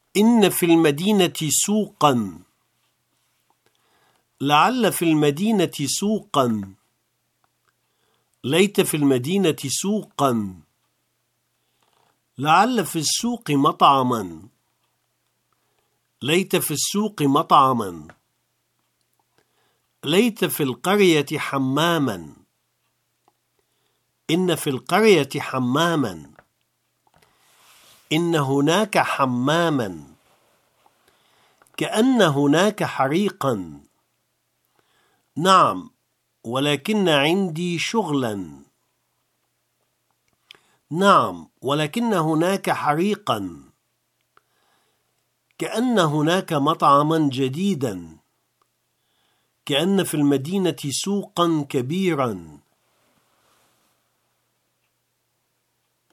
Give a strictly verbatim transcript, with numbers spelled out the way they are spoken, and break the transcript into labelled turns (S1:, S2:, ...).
S1: إن في المدينة سوقا. لعل في المدينة سوقا. ليت في المدينة سوقا. لعل في السوق مطعما. ليت في السوق مطعما. ليت في القرية حماما. إن في القرية حماما. إن هناك حماما. كأن هناك حريقا. نعم، ولكن عندي شغلا. نعم، ولكن هناك حريقا. كأن هناك مطعما جديدا. كأن في المدينة سوقا كبيرا.